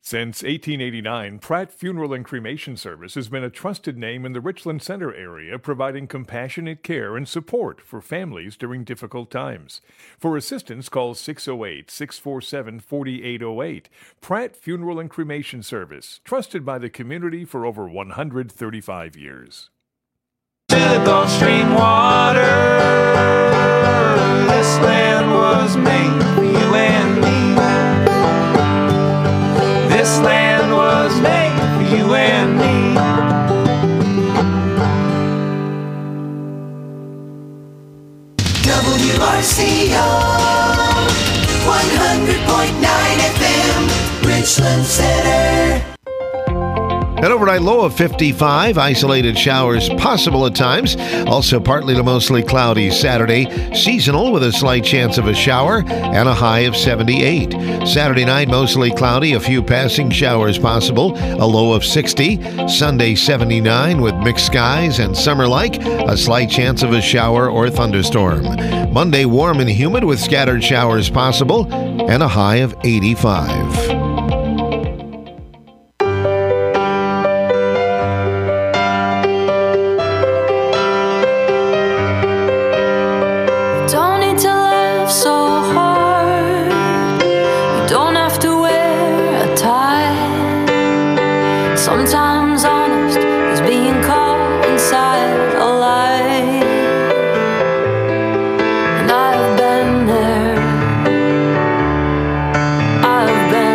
Since 1889, Pratt Funeral and Cremation Service has been a trusted name in the Richland Center area, providing compassionate care and support for families during difficult times. For assistance, call 608-647-4808. Pratt Funeral and Cremation Service, trusted by the community for over 135 years. To the Gulf Stream water, this land was made for you and me. This land was made for you and me. WRCO 100.9 FM, Richland Center. An overnight low of 55, isolated showers possible at times. Also partly to mostly cloudy Saturday, seasonal with a slight chance of a shower and a high of 78. Saturday night, mostly cloudy, a few passing showers possible, a low of 60. Sunday, 79 with mixed skies and summer-like, a slight chance of a shower or thunderstorm. Monday, warm and humid with scattered showers possible and a high of 85. Sometimes honest is being caught inside a lie. And I've been there. I've been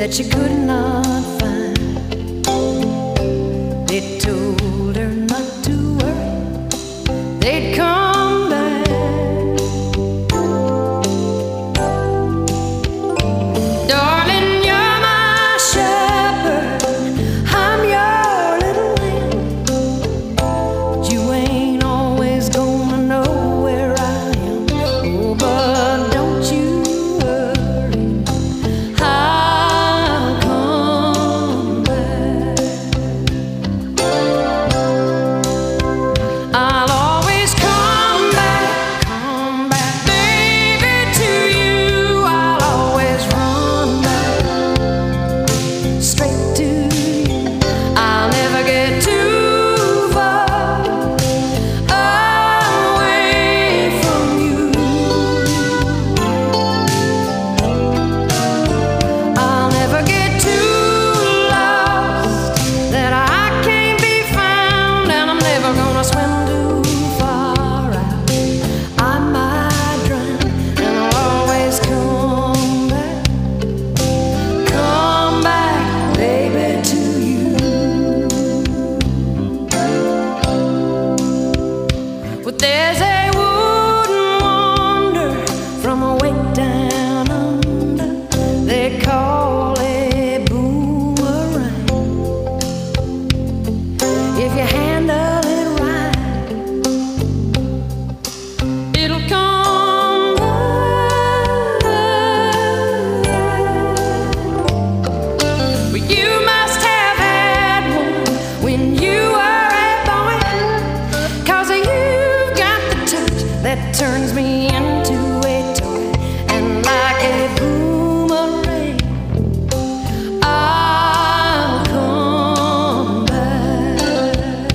that she could not find. They told her not to worry, they'd come back. Darling, you're my shepherd, I'm your little lamb, but you ain't always gonna know where I am. Oh, but don't you worry, I'll come back. I'll always come back, baby, to you. I'll always run back, straight to you. I'll never get too far away from you. I'll never get too lost that I can't be found, and I'm never gonna swim too far out. I might drown, and I'll always come back, baby, to you. But there's a wooden wonder from way down under they call a boomerang. If you handle it right, it'll come back. But you must have had one when you were a boy, 'cause you've got the touch that turns me into a toy, and like a boomerang, I'll come back.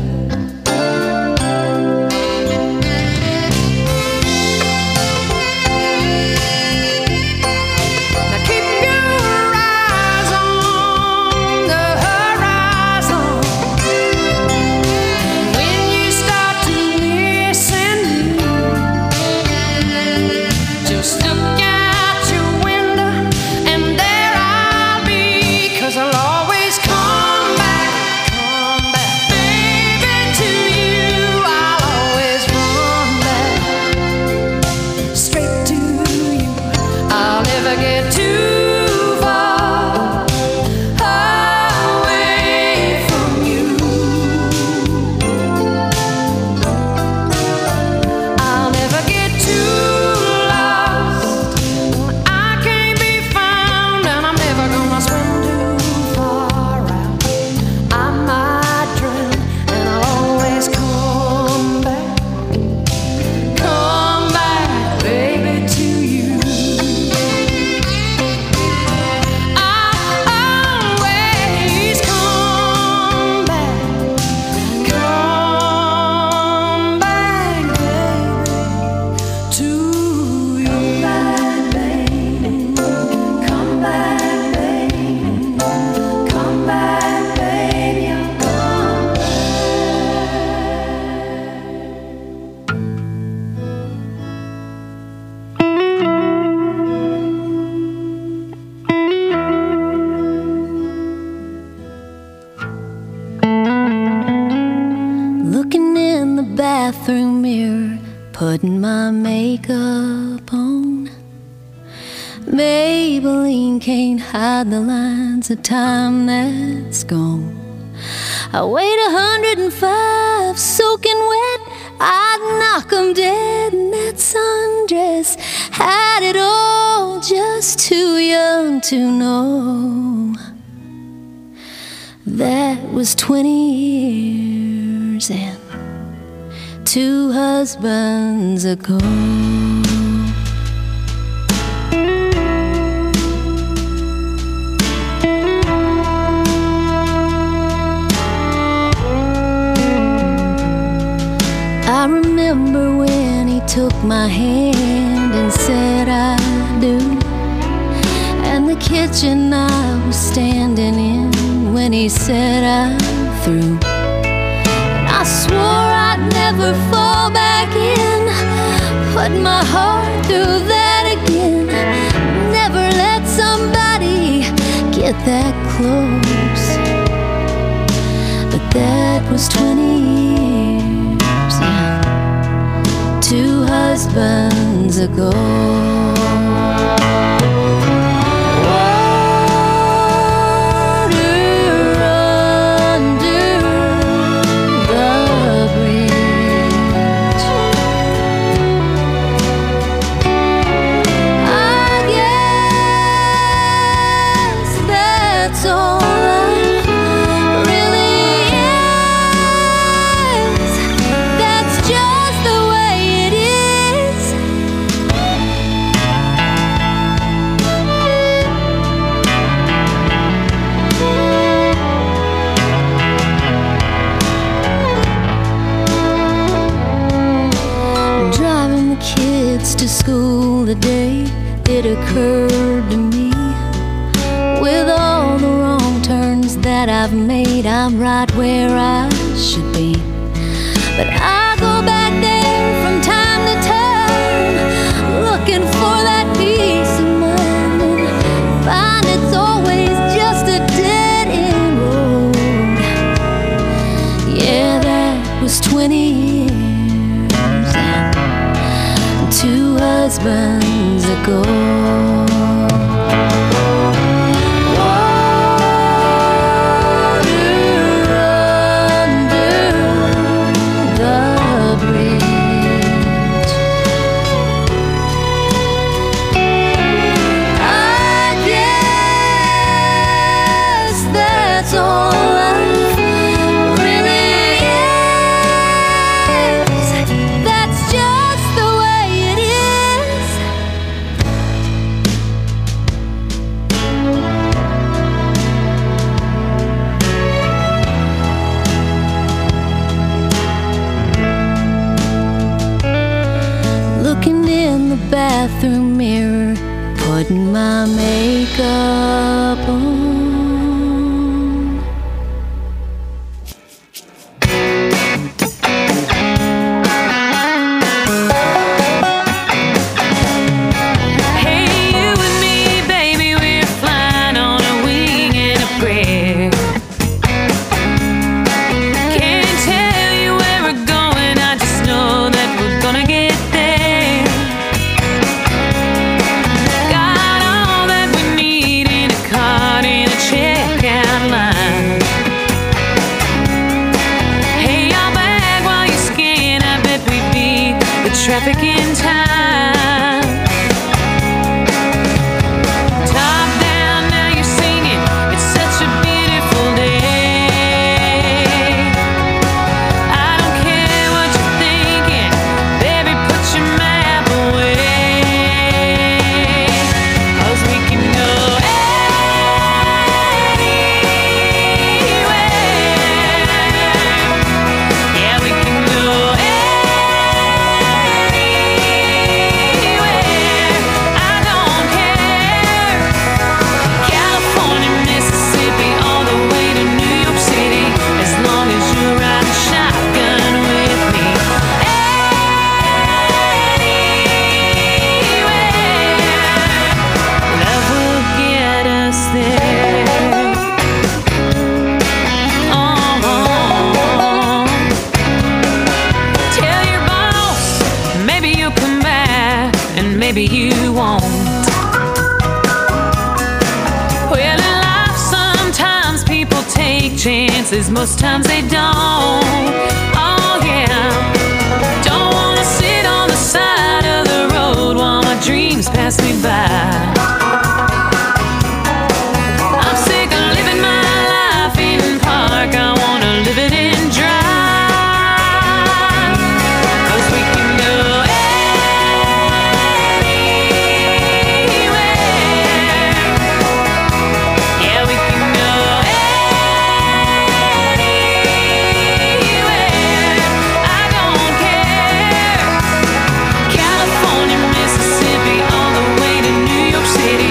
Now keep your eyes on the horizon. When you start to listen, just look out your window and there I'll be, 'cause I'll always come back, baby, to you. I'll always run back, straight to you. I'll never get too far away from you. I'll never get too lost when I can't be found, and I'm never gonna swim too far out. I might drown, and I'll always come back, baby, to you. I'll always come back, baby, to you. Come back, baby. Come back, baby. I'll come Looking in the bathroom mirror, putting my makeup on. Maybelline can't hide the lines of time that's gone. I weighed 105, soaking wet, I'd knock 'em dead. And that sundress had it all, just too young to know. That was 20 years and 2 husbands ago. I remember when he took my hand and said I do, and the kitchen I was standing in when he said I'm through. And I swore I'd never fall back in, put my heart through that again. Never let somebody get that close. But that was 20 years and 2 husbands ago. To school the day it occurred to me, with all the wrong turns that I've made, I'm right where I should be. But I go back there from time to time, looking for that peace of mind, find it's always just a dead-end road. Yeah, that was 20 years, 2 husbands ago. Bathroom mirror, putting my makeup on. Hey, you and me, baby, we're flying on a wing and a prayer. Can't tell you where we're going, I just know that we're gonna get there. Traffic in time. Top down, now you're singing. It's such a beautiful day. I don't care what you're thinking, baby, put your map away. 'Cause we can go anywhere. Yeah, we can go maybe you won't. Well, in life sometimes people take chances, most times they don't. Oh yeah, don't wanna sit on the side of the road while my dreams pass me by. I'm sick of living my life in park, I wanna live it in dry. California, Mississippi, all the way to New York City.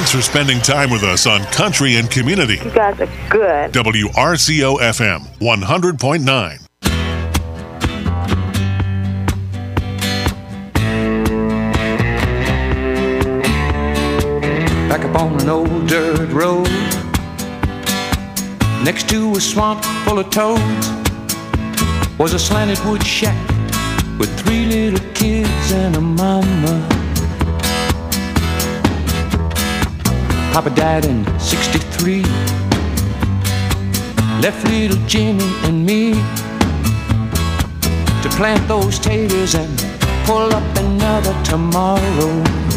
Thanks for spending time with us on Country and Community. You guys are good. WRCO FM 100.9. Back up on an old dirt road, next to a swamp full of toads, was a slanted wood shack with 3 little kids and a mama. Papa died in '63, left little Jimmy and me to plant those taters and pull up another tomorrow.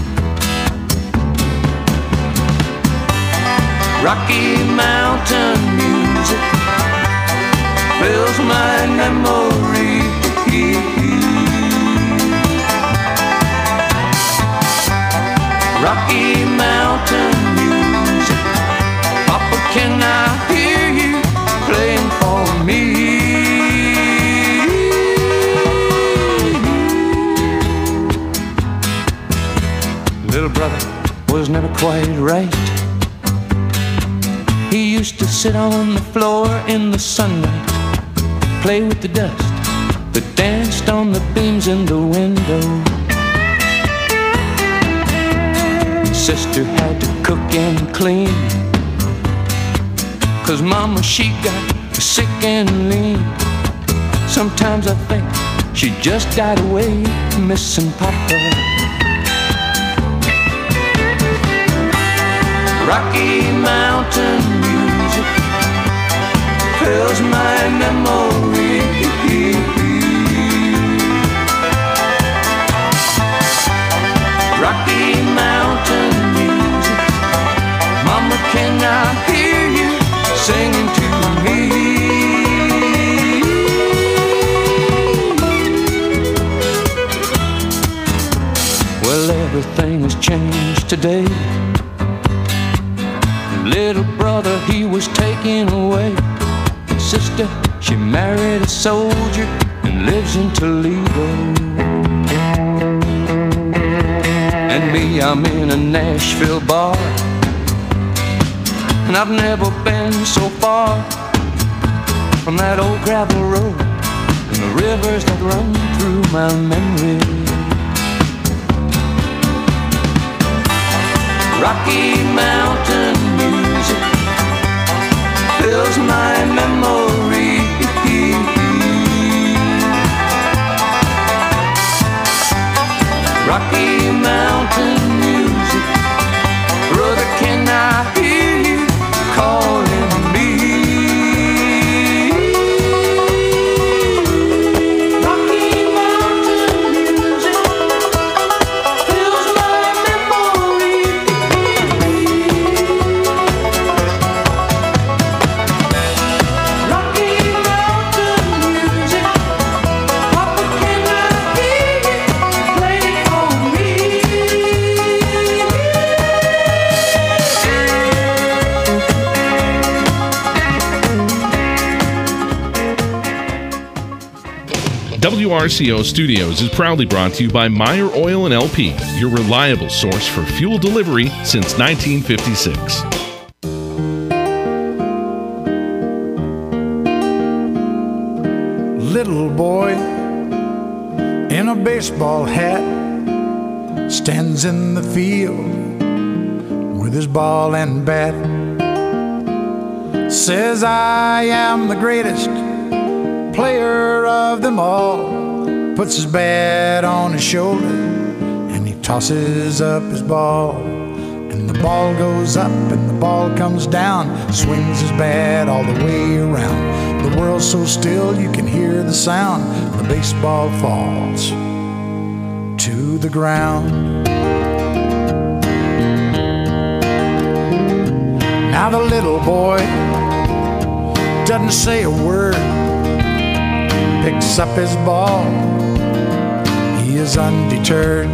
Rocky Mountain music fills my memory. Rocky Mountain music, Papa, can I hear you playing for me? Little brother was never quite right. He used to sit on the floor in the sunlight, play with the dust that danced on the beams in the window. Sister had to cook and clean, 'cause Mama, she got sick and lean. Sometimes I think she just died away, missing Papa. Rocky Mountain music fills my memory. Rocky Mountain music, Mama, can I hear you singing to me? Well, everything has changed today. Little brother, he was taken away. Sister, she married a soldier and lives in Toledo. And me, I'm in a Nashville bar, and I've never been so far from that old gravel road and the rivers that run through my memory. Rocky Mountain music fills my memory. Rocky Mountain music, brother, can I hear you calling me? Rocky Mountain music fills my memory. Rocky Mountain music, Papa, can I hear you playing for me? WRCO Studios is proudly brought to you by Meyer Oil and LP, your reliable source for fuel delivery since 1956. Little boy in a baseball hat stands in the field with his ball and bat. Says, I am the greatest player of them all. Puts his bat on his shoulder and he tosses up his ball. And the ball goes up and the ball comes down. Swings his bat all the way around. The world's so still you can hear the sound. The baseball falls to the ground. Now the little boy doesn't say a word, picks up his ball, he is undeterred.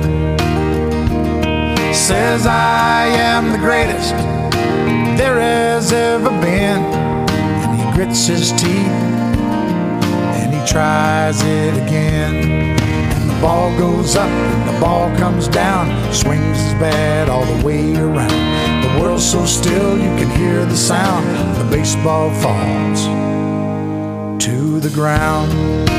Says, I am the greatest there has ever been. And he grits his teeth and he tries it again. And the ball goes up and the ball comes down, swings his bat all the way around. The The world's so still you can hear the sound. The baseball falls to the ground.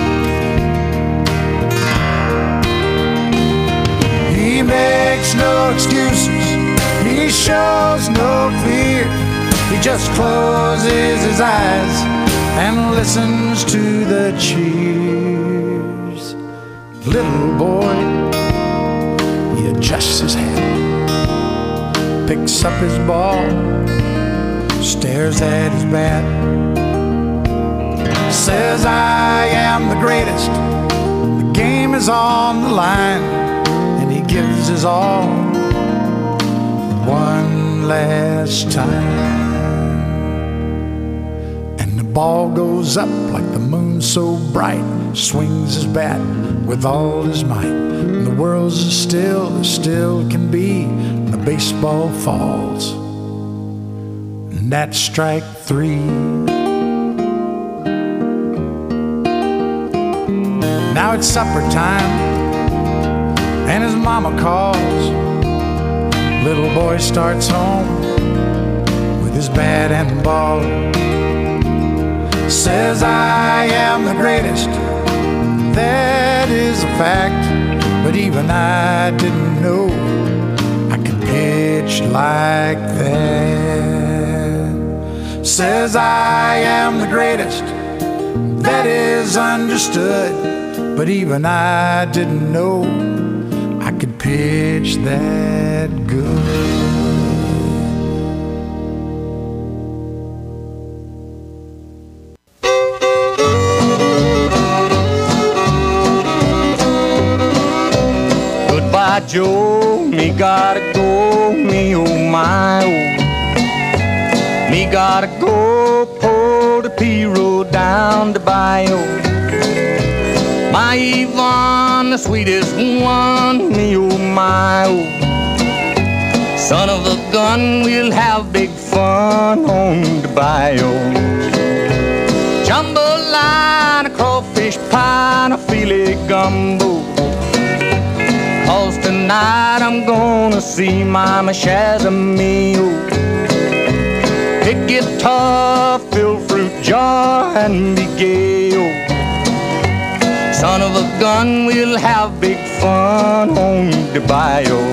He makes no excuses, he shows no fear. He just closes his eyes and listens to the cheers. Little boy, he adjusts his hat, picks up his ball, stares at his bat, says, I am the greatest, the game is on the line, and he gives his all one last time. And the ball goes up like the moon so bright, swings his bat with all his might, and the world's as still can be, and the baseball falls, and that's strike three. Now it's supper time, and his mama calls. Little boy starts home with his bat and ball, says, I am the greatest, that is a fact, but even I didn't know I could pitch like that. Says, I am the greatest, that is understood, but even I didn't know I could pitch that good. Goodbye, Joe, me gotta go, me oh my oh. Me gotta go, pull the P-road down the bayou. My Yvonne, the sweetest one, me oh my oh. Son of a gun, we'll have big fun on the bayou. Jambalaya, a crawfish pie, and a filet gumbo. 'Cause tonight I'm gonna see Mama Shazamio. Pick guitar, fill fruit jar, and be gay, oh. Son of a gun, we'll have big fun on the bayou.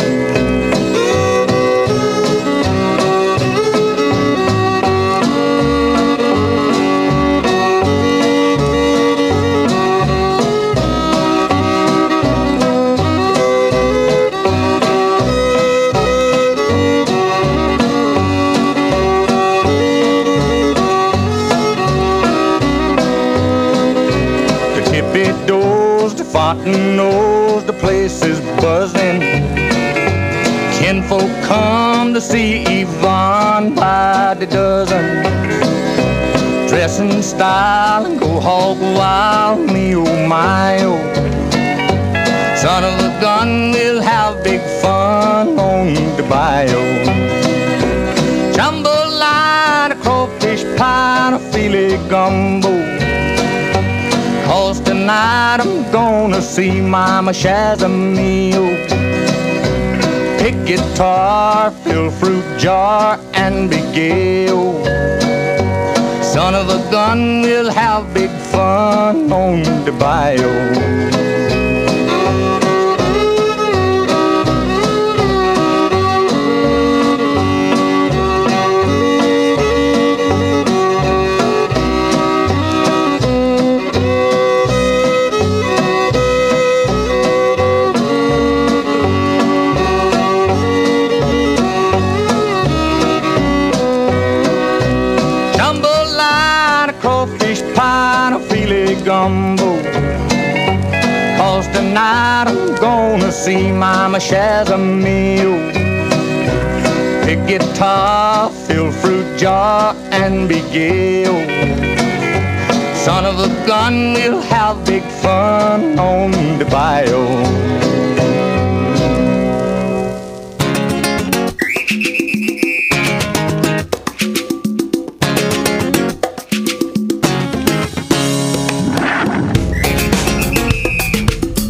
Fontaine knows the place is buzzing. Kinfolk come to see Yvonne by the dozen. Dress in style and go hog wild, me oh my oh. Son of a gun, we'll have big fun on the bayou. Jambalaya, a crawfish pie, and a filet gumbo. 'Cause tonight I'm gonna see Mama Shazamio. Pick guitar, fill fruit jar, and be gay, oh. Son of a gun, we'll have big fun on the bayou. Gumbo. 'Cause tonight I'm gonna see Mama Shazamio. Pick guitar, fill fruit jar, and be gay, oh. Son of a gun, we'll have big fun on the bayou.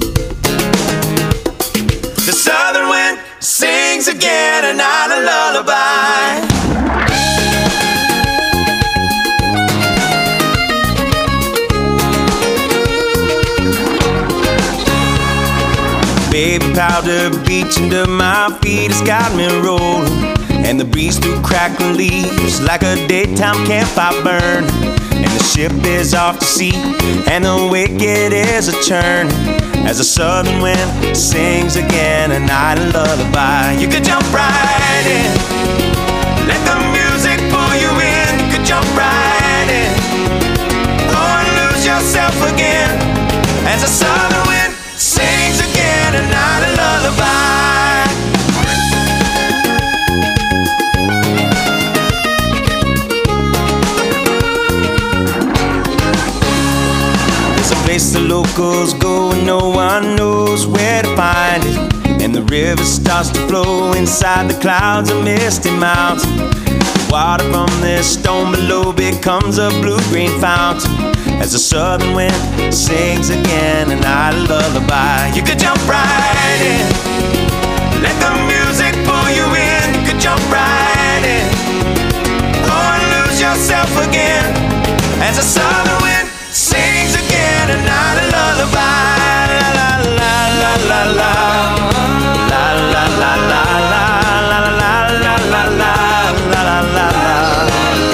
Again, and not a lullaby. powder beach under my feet has got me rolling. And the breeze through crackling leaves like a daytime campfire burn. And the ship is off to sea, and the wicked is a churn. As the southern wind sings again a night lullaby. You could jump right in, let the music pull you in. You could jump right in, or lose yourself again. As the southern wind sings again a night lullaby. Place the locals go and no one knows where to find it. And the river starts to flow inside the clouds of misty mountain. Water from this stone below becomes a blue-green fountain. As the southern wind sings again a night lullaby. You could jump right in, let the music pull you in. You could jump right in, or lose yourself again. As the southern wind sings again a night lullaby. La la la la la la la la la la la la la la la la.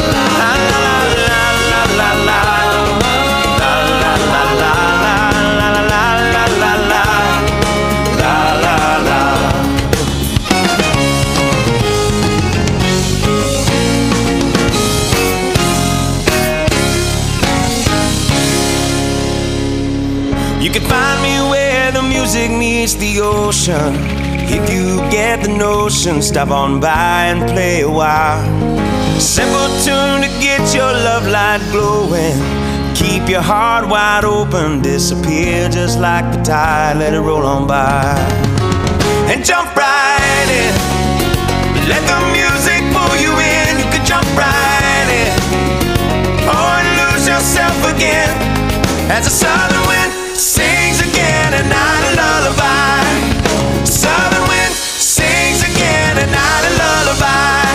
You can find me where the music meets the ocean. If you get the notion, stop on by and play a while. Simple tune to get your love light glowing. Keep your heart wide open, disappear just like the tide, let it roll on by. And jump right in, let the music pull you in. You can jump right in, or lose yourself again. As the southern wind sings again a night lullaby. Southern wind sings again a night lullaby.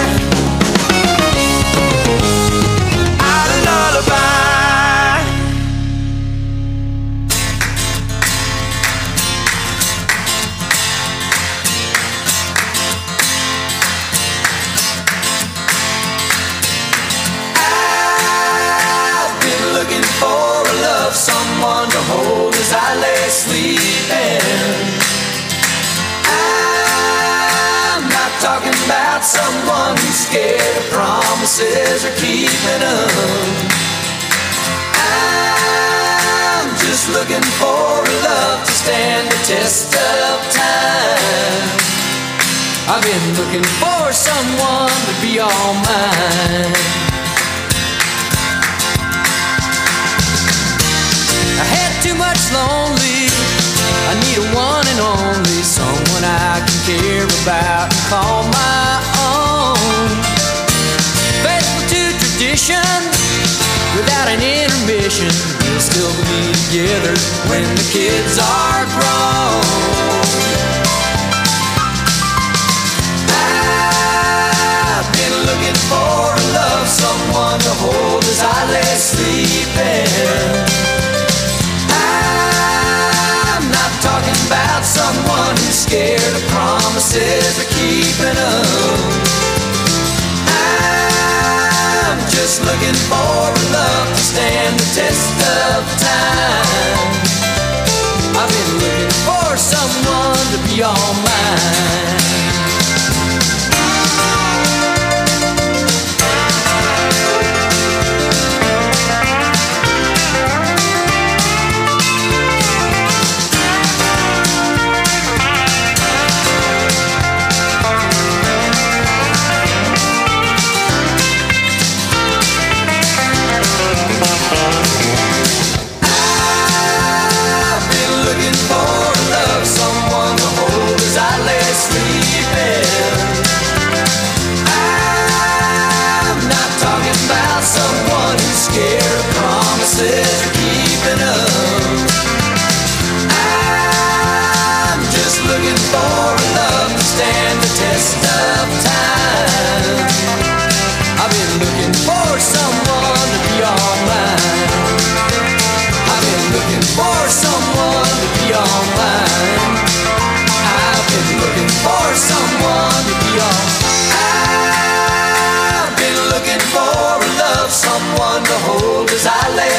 A lullaby. I've been looking for a love, someone to hold as I lay sleeping. I'm not talking about someone who's scared of promises or keeping them. I'm just looking for a love to stand the test of time. I've been looking for someone to be all mine. I had too much lonely, I need a one and only, someone I can care about and call my own. Faithful to tradition, without an intermission, we'll still be together when the kids are grown. I've been looking for a love, someone to hold as I lay sleeping. Talking about someone who's scared of promises or keeping them. I'm just looking for a love to stand the test of time. I've been looking for someone to be all mine.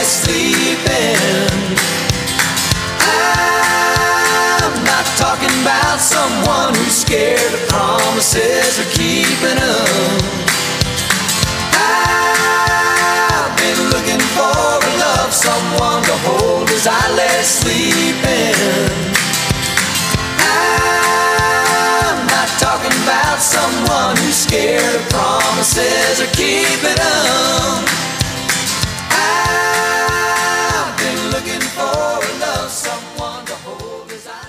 sleeping. I'm not talking about someone who's scared of promises or keeping them. I've been looking for a love, someone to hold as I lay sleeping. I'm not talking about someone who's scared of promises or keeping them. I've been looking for a love, someone to hold as I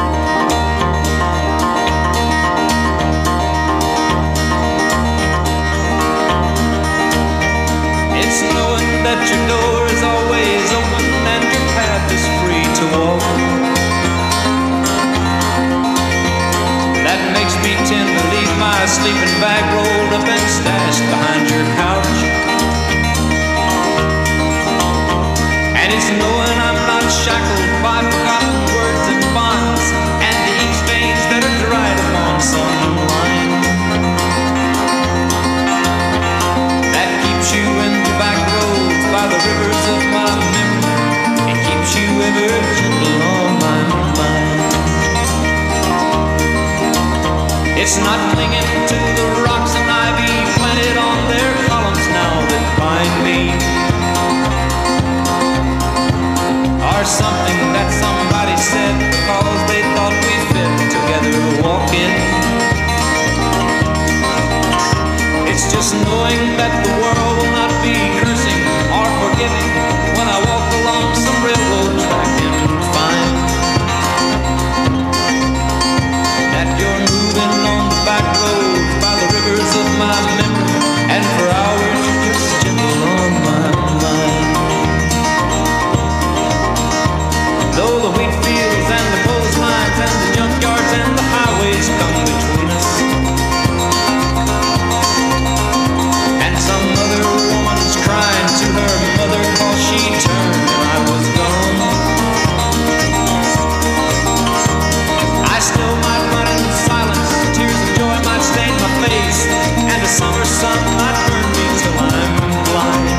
It's knowing that your door is always open and your path is free to walk. That makes me tend to leave my sleeping bag rolled up and stashed behind your couch. And it's knowing I'm not shackled by forgotten words and bonds and the ink stains that are dried upon some line. That keeps you in the back roads by the rivers of my memory. It keeps you ever gentle on my mind. It's not clinging to the rocks and ivy planted on their columns now that bind me, or something that somebody said because they thought we fit together walking. It's just knowing that the world will not be cursing or forgiving when I walk along some railroad track and find that you're moving on the back roads by the rivers of my memory, and for hours you're just gentle on my mind. Though the wheat fields and the clotheslines and the junkyards and the highways come between us, and some other woman's crying to her mother 'cause she turned and I was gone, I still might run in silence, tears of joy might stain my face, and a summer sun might burn me till I'm blind,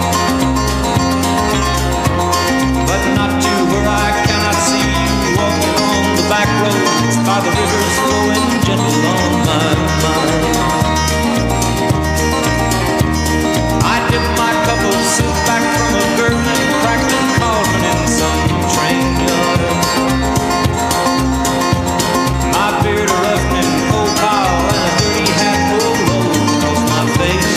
but not to where I cannot see you walking on the back roads by the rivers flowing gentle on my mind. I dipped my cup of soup back from a gurgling, crackling cauldron in some train yard. My beard a roughening coal pile and a dirty hat pulled low across my face.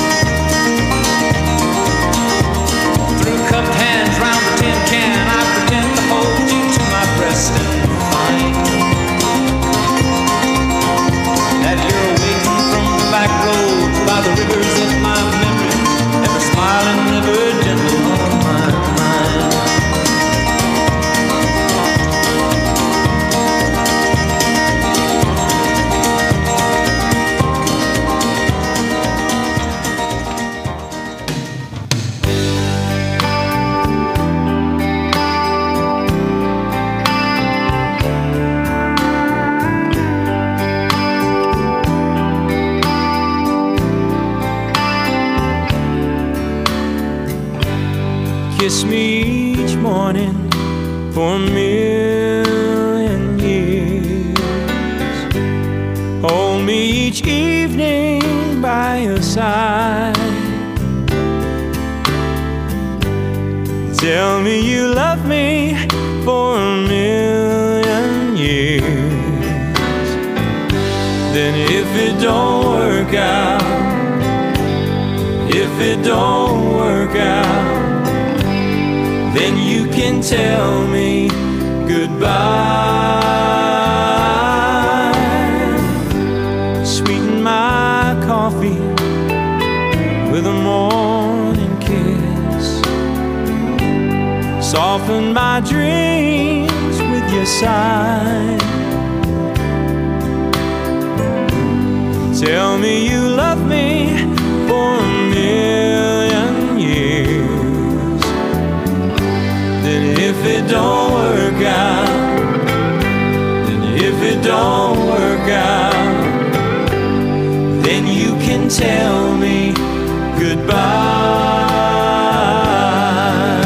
Through cupped hands round the tin can, I pretend to hold you to my breast and find that you're waiting from the back roads by the rivers of my memory, ever smiling, ever gentle on my mind. Kiss me each morning for a million years. Hold me each evening by your side. Tell me you love me for a million years. Then if it don't work out, if it don't work out, then you can tell me goodbye. Sweeten my coffee with a morning kiss. Soften my dreams with your sigh. Tell me you love me for a million years. Then if it don't work out, then if it don't work out, then you can tell me goodbye.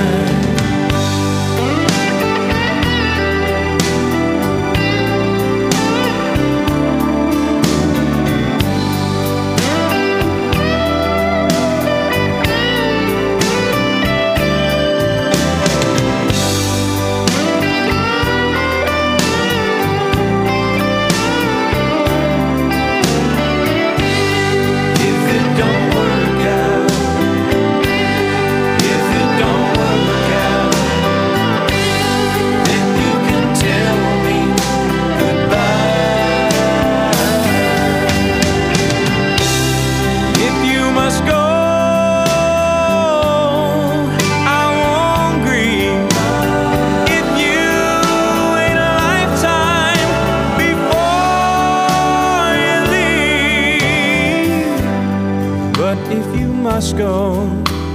must go.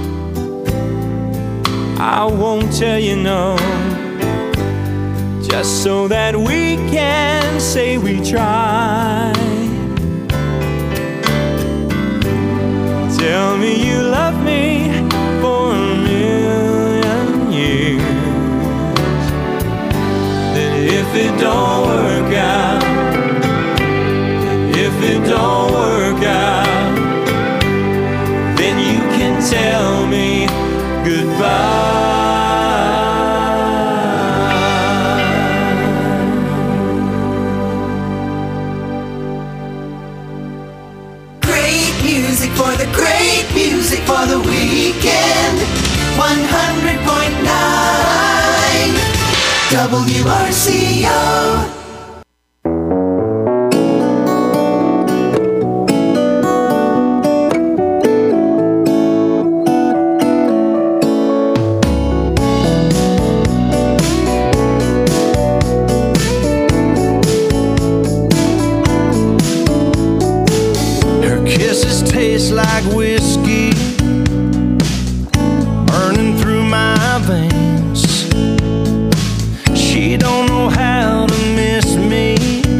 I won't tell you no, just so that we can say we tried. Tell me you love me for a million years. That if it don't work out, if it don't work out, then you can tell me goodbye. Great music for the great music for the weekend. 100.9 WRCO. Like whiskey burning through my veins. She don't know how to miss me.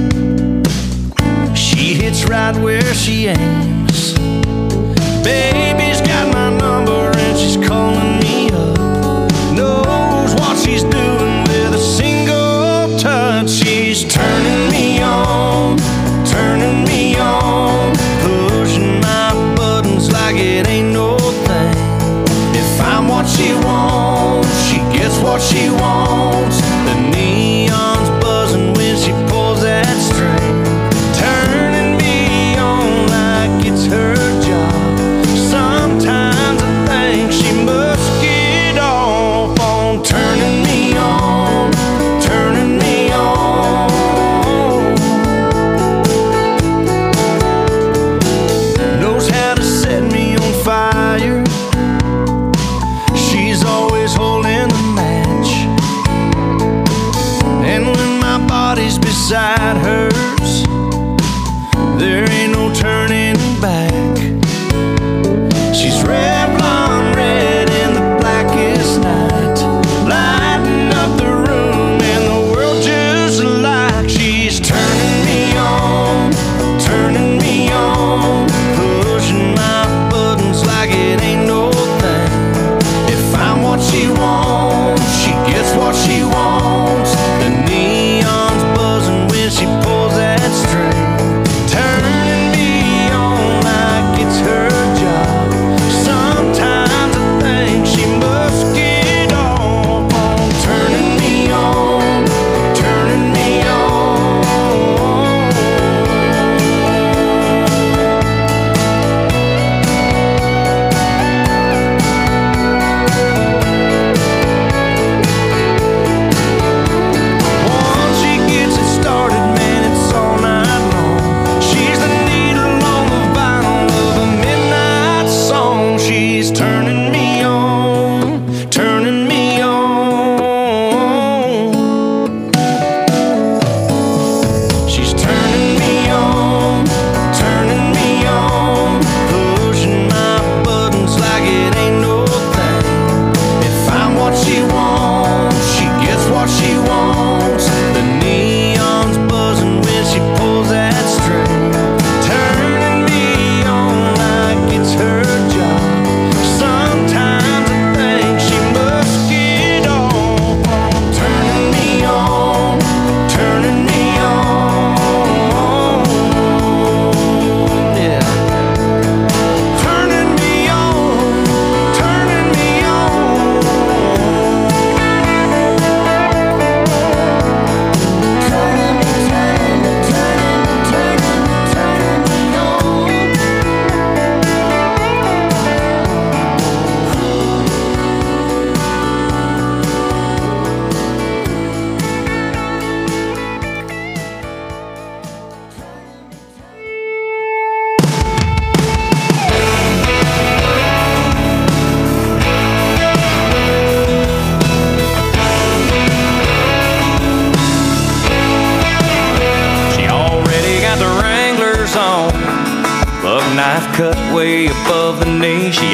She hits right where she aims. Baby's got my number and she's calling me up. Knows what she's doing with a single touch. She's turning me on, turning me on, pushing my buttons like it ain't no thing. If I'm what she wants, she gets what she wants. The neon's buzzing when she pulls that string, turning me on like it's her job. Sometimes I think she must get off on turning me on, turning me on. Knows how to set me on fire. She's always holding the match.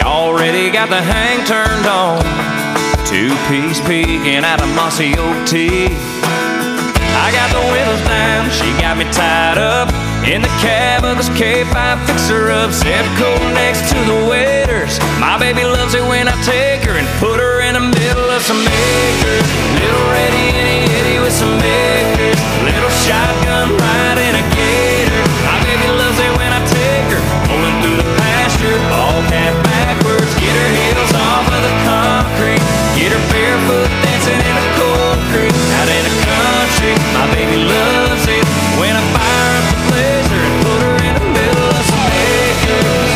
already got the hang turned on. Two-piece peeking at a mossy oak tea. I got the windows down, she got me tied up in the cab of this K5 fixer-up. Set coat next to the waiters. My baby loves it when I take her and put her in the middle of some acres. Little ready itty-itty with some acres. Little shotgun ride in a gator. My baby loves it when I take her pulling through the pasture, ball cap backwards. Get her heels off of the concrete. Get her barefoot dancing in the cold creek. Out in the country, my baby loves it when I fire up the blazer and put her in the middle of some acres.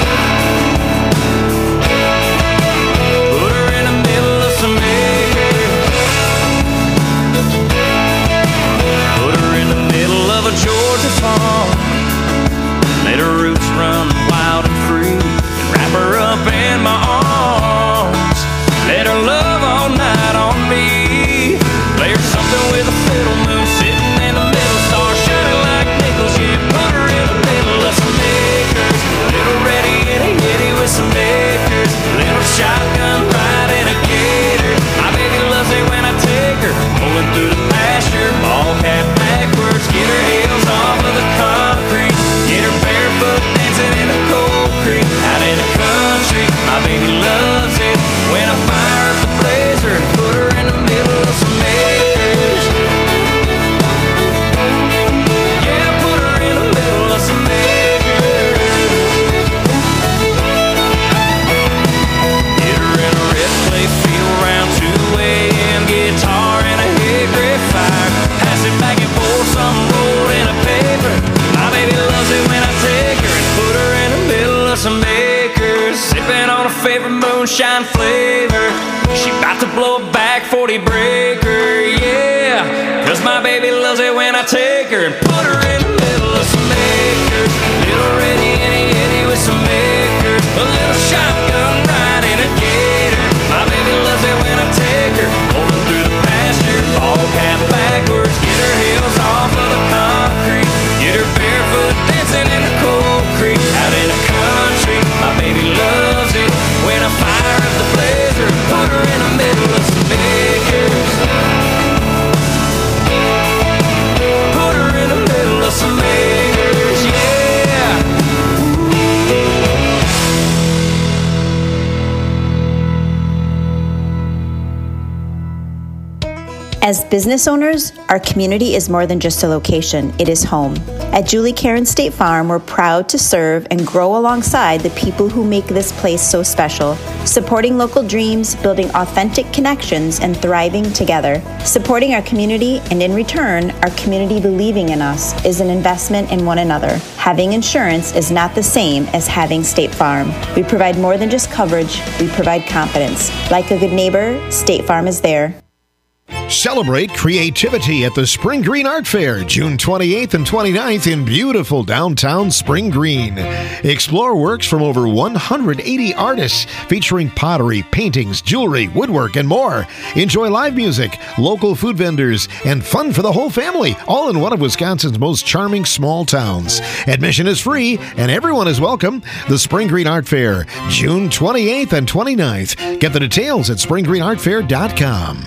Put her in the middle of some acres. Put her in the middle of a Georgia farm. Let her roots run wild and free, and wrap her up in my arms. Let her love all night on me. Play her something with a fiddle, moon sitting in the middle, stars shining like nickels. Yeah, put her in the middle of some acres. Little ready itty-itty with some acres. Little shotgun ride in a gator. My baby loves it when I take her pulling through the pasture, ball cap backwards. Get her heels off of the concrete. Get her barefoot dancing in the cold creek. Out in the country, my baby loves it when I fire up the blazer and put her in the middle of some acres. Yeah, put her in the middle of some acres. Get her in a red clay field around 2 a.m. Guitar and a hay-gray fire. Pass it back and forth, something rolled in a paper. My baby loves it when I take her and put her in the middle of some acres. Sipping on a favorite moonshine flavor. She about to blow a back 40 breaker, yeah. Cause my baby loves it when I take her and put her in the middle of some acres. Little ready itty-itty with some acres. A little shotgun ride in a gator. My baby loves it when I take her pulling through the pasture, ball cap backwards. Get her heels off of the concrete. Get her barefoot dancing in the cold creek. Out in the country, my baby loves it when I fire up the blazer and put her in the middle of some acres. Put her in the middle of some acres, yeah. As business owners, our community is more than just a location, it is home. At Julie Karen State Farm, we're proud to serve and grow alongside the people who make this place so special, supporting local dreams, building authentic connections, and thriving together. Supporting our community, and in return, our community believing in us, is an investment in one another. Having insurance is not the same as having State Farm. We provide more than just coverage, we provide confidence. Like a good neighbor, State Farm is there. Celebrate creativity at the Spring Green Art Fair, June 28th and 29th in beautiful downtown Spring Green. Explore works from over 180 artists featuring pottery, paintings, jewelry, woodwork, and more. Enjoy live music, local food vendors, and fun for the whole family, all in one of Wisconsin's most charming small towns. Admission is free and everyone is welcome. The Spring Green Art Fair, June 28th and 29th. Get the details at springgreenartfair.com.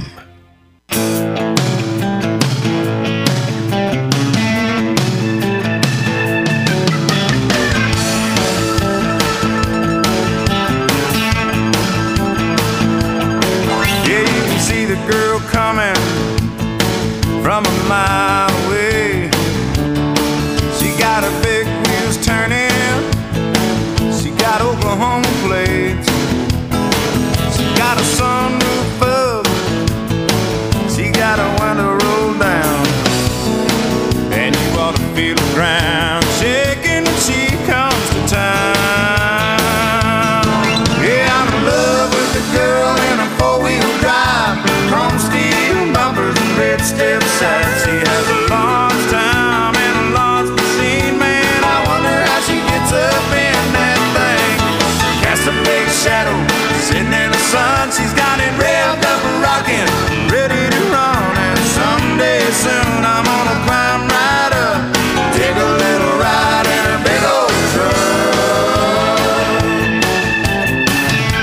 Coming from a mile away. She got her big wheels turning. She got Oklahoma plates. She got a sunroof up. She got a window rolled down. And you ought to feel the ground shaking when she comes to town. Yeah, I'm in love with the girl in a four-wheel drive. Chrome steel bumpers and red step sides. She has a large time and a large machine, man. I wonder how she gets up in that thing. Casts a big shadow sitting in the sun. She's got it revved up and rocking, ready to run. And someday soon I'm gonna climb right up, take a little ride in her big old truck.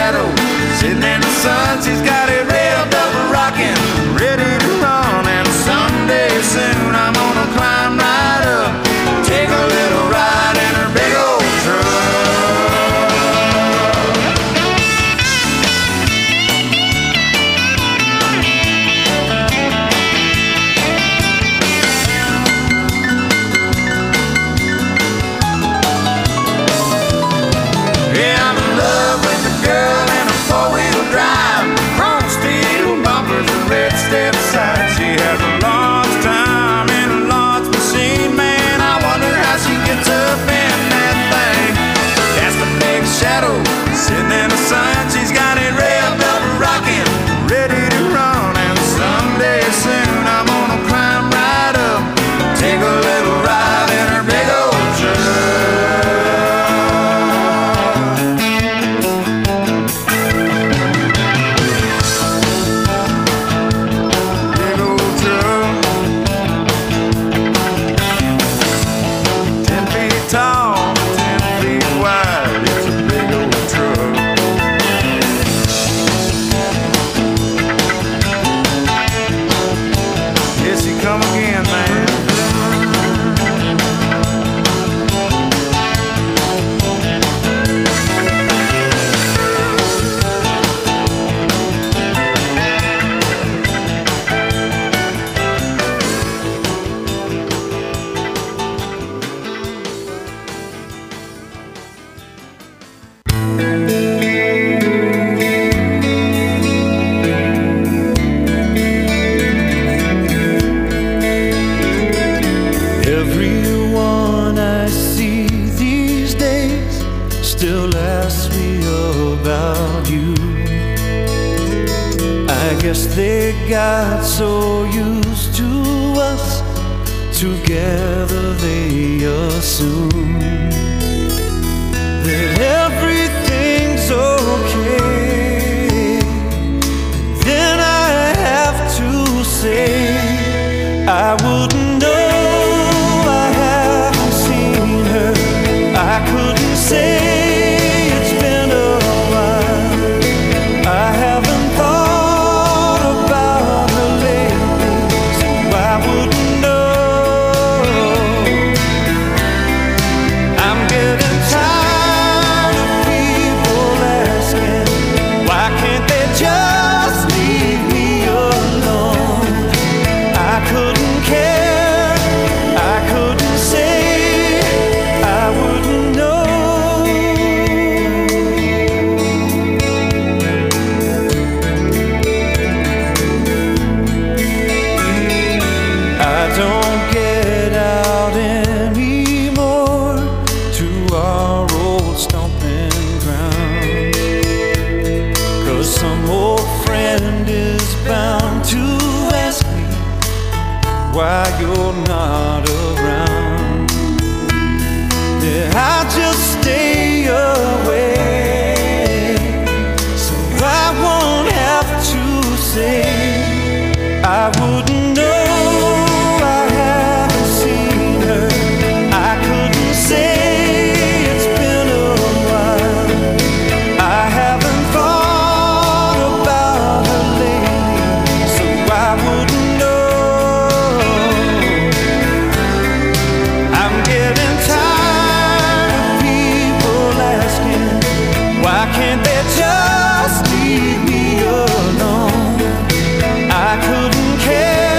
shadow sitting in the sun. She's got it revved up and rocking, ready to run. And someday soon I'm gonna climb right up, take a little ride in her big old truck. Sitting in the sun, she's got it revved up, rocking, ready to run. And someday soon I'm gonna climb right up, take a little ride in her big old big old truck. 10 feet tall, 10 feet wide, it's a big old truck. Here she come again, man. Everyone I see these days still asks me about you. I guess they got so used to us together, they assume that everything's okay. Then I have to say I wouldn't know. I couldn't say it's been a while. I haven't thought about her lately, so I wouldn't know. I'm getting tired of people asking, why can't they just leave me alone? I couldn't care, I couldn't say I wouldn't know. I don't get out anymore to our old stomping ground, 'cause some old friend is bound to ask me why you're not around. Yeah, I just stay away, so I won't have to say I wouldn't know. I haven't seen her, I couldn't say it's been a while. I haven't thought about her lately, so I wouldn't know. I'm getting tired of people asking, why can't they just leave me alone? I couldn't care.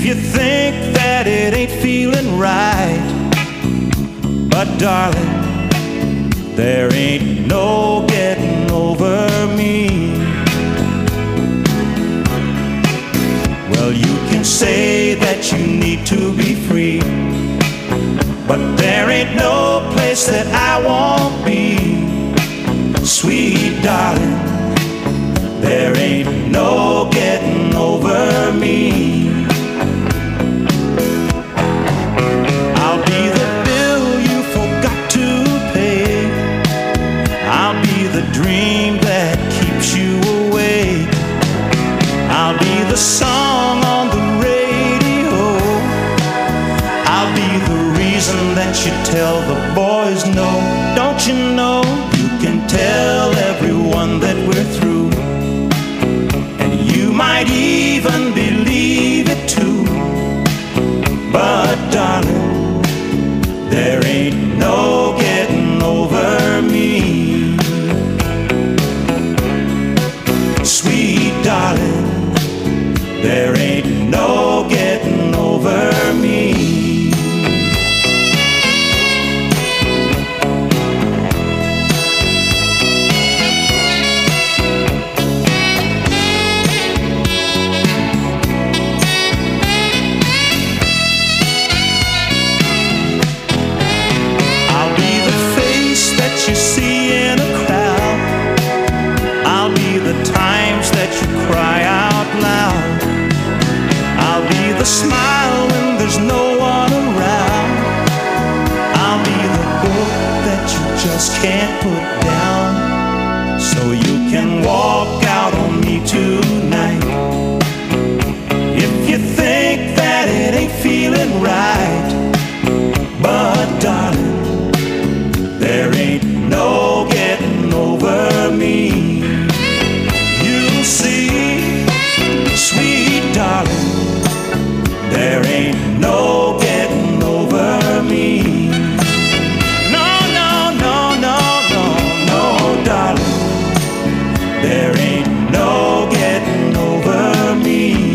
If you think that it ain't feeling right, but darling, there ain't no getting over me. Well, you can say that you need to be free, but there ain't no place that I won't be. Sweet darling, there ain't no getting over me. I'll be the bill you forgot to pay. I'll be the dream that keeps you awake. I'll be the song on the radio. I'll be the reason that you tell the boys no. Don't you know you can tell everyone that we're through, and you might even believe it too. But darling, there ain't no getting over me. Sweet darling, there ain't no getting over me. You see in a crowd, I'll be the times that you cry out loud. I'll be the smile when there's no one around. I'll be the book that you just can't put down, so you can walk out on me tonight. If you think that it ain't feeling right, but darling, there ain't no getting over me. You'll see, sweet darling, there ain't no getting over me. No, no, no, no, no, no, darling, there ain't no getting over me.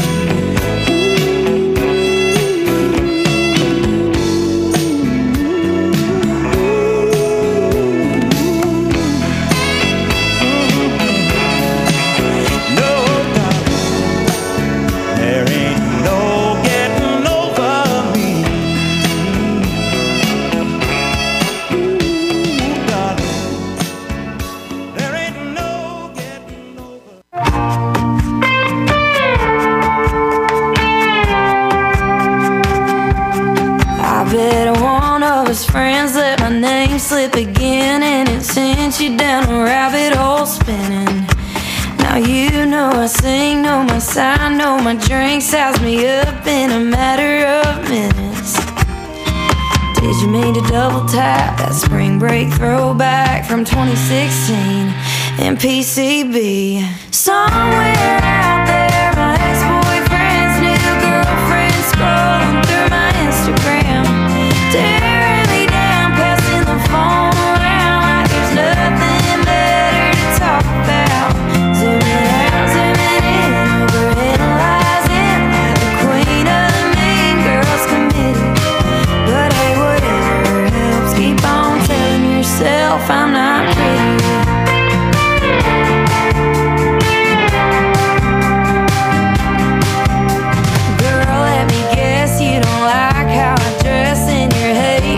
Friends let my name slip again, and it sent you down a rabbit hole spinning. Now you know I sing, know my sign, know my drink, size me up in a matter of minutes. Did you mean to double tap that spring break throwback from 2016 in PCB? Somewhere out there, my ex-boyfriend's new girlfriend scrolling through my Instagram, tearing me down, passing the phone around like there's nothing better to talk about. Zooming out, zooming in, overanalyzing like the queen of the mean girls committed. But hey, whatever helps, keep on telling yourself I'm not pretty. Girl, let me guess, you don't like how I dress, and you're hating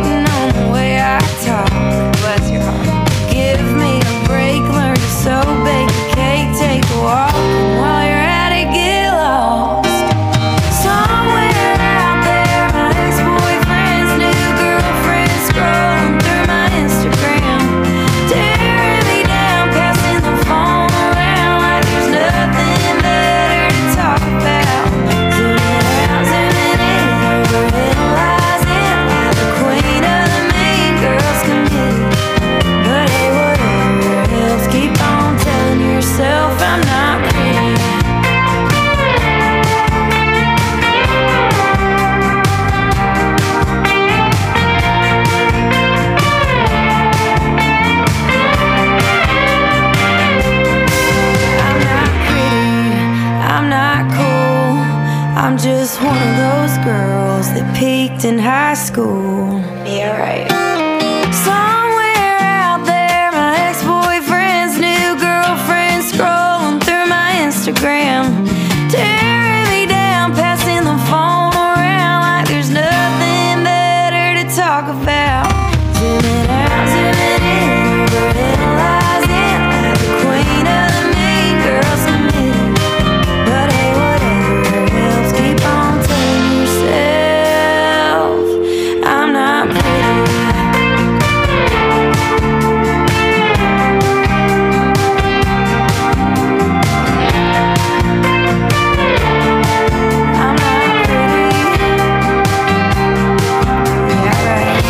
school. Be alright. Somewhere out there, my ex-boyfriend's new girlfriend scrolling through my Instagram, tearing me down, passing the phone around like there's nothing better to talk about. Zooming out, zooming in, overanalyzing like the queen of the mean girls committed. But hey, whatever helps, keep on telling yourself I'm not pretty. I'm not pretty. Yeah, right.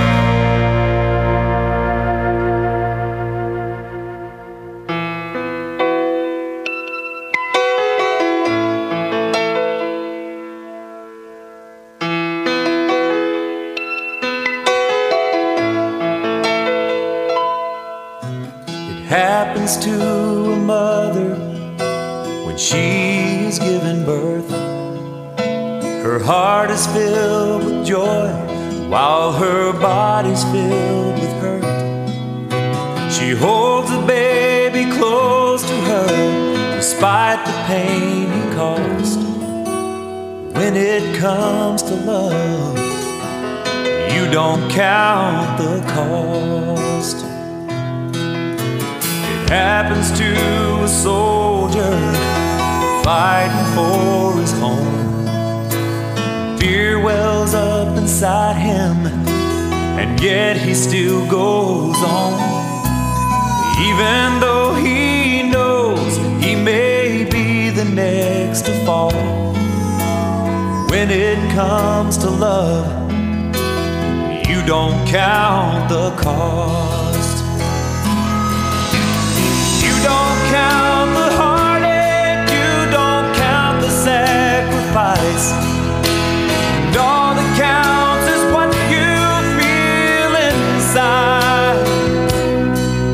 It happens to a mother when she is giving birth. Her heart is filled with joy while her body's filled with hurt. She holds the baby close to her despite the pain he caused. When it comes to love, you don't count the cost. It happens to a soldier fighting for his home. Fear wells up inside him, and yet he still goes on. Even though he knows he may be the next to fall. When it comes to love, you don't count the cost. You don't count